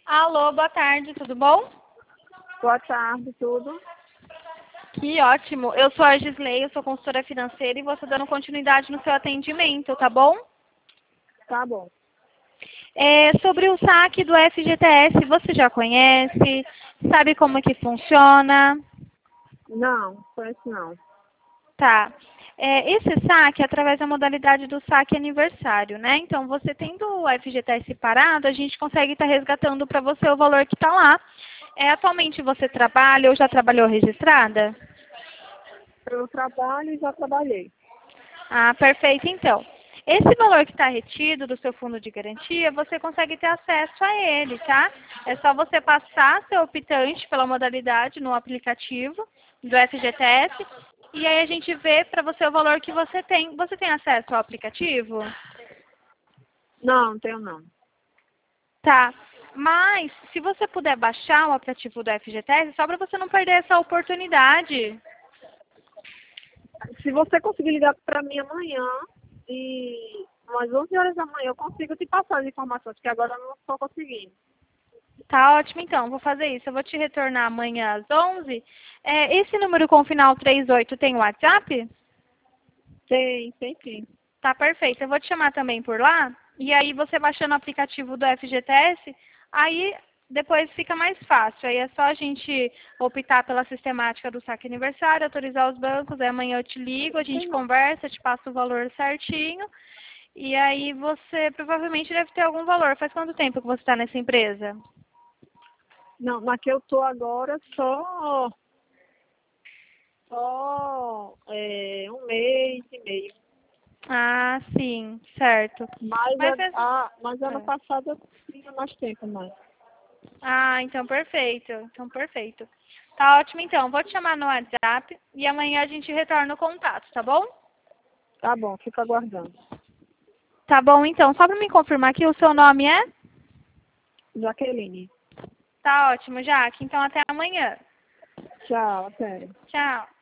Alô, boa tarde, tudo bom? Boa tarde, tudo? Que ótimo. Eu sou a Gisley, eu sou consultora financeira e vou estar dando continuidade no seu atendimento, tá bom? Tá bom. Sobre o saque do FGTS, você já conhece? Sabe como que funciona? Não, conheço não. Tá. Esse saque é através da modalidade do saque aniversário, né? Então, você tendo o FGTS parado, a gente consegue estar resgatando para você o valor que está lá. Atualmente você trabalha ou já trabalhou registrada? Eu trabalho e já trabalhei. Ah, perfeito. Então, esse valor que está retido do seu fundo de garantia, você consegue ter acesso a ele, tá? É só você passar seu optante pela modalidade no aplicativo do FGTS e aí a gente vê para você o valor que você tem. Você tem acesso ao aplicativo? Não, tenho não. Tá. Mas, se você puder baixar o aplicativo do FGTS, só para você não perder essa oportunidade. Se você conseguir ligar para mim amanhã e umas 11 horas da manhã eu consigo te passar as informações, que agora eu não estou conseguindo. Tá ótimo, então. Vou fazer isso. Eu vou te retornar amanhã às 11. Esse número com final 38 tem WhatsApp? Tem sim. Tá perfeito. Eu vou te chamar também por lá. E aí você baixando o aplicativo do FGTS, aí depois fica mais fácil. Aí é só a gente optar pela sistemática do saque aniversário, autorizar os bancos. Aí amanhã eu te ligo, a gente conversa, te passo o valor certinho. E aí você provavelmente deve ter algum valor. Faz quanto tempo que você está nessa empresa? Não, na que eu tô agora só um mês e meio. Ah, sim, certo. Mas, Mas é... mas ano é. passado eu tinha mais tempo, mas. Ah, então perfeito. Então perfeito. Tá ótimo então. Vou te chamar no WhatsApp e amanhã a gente retorna o contato, tá bom? Tá bom, fico aguardando. Tá bom então. Só para me confirmar aqui, o seu nome é? Jaqueline. Tá ótimo, Jaque. Então até amanhã. Tchau, até. Tchau.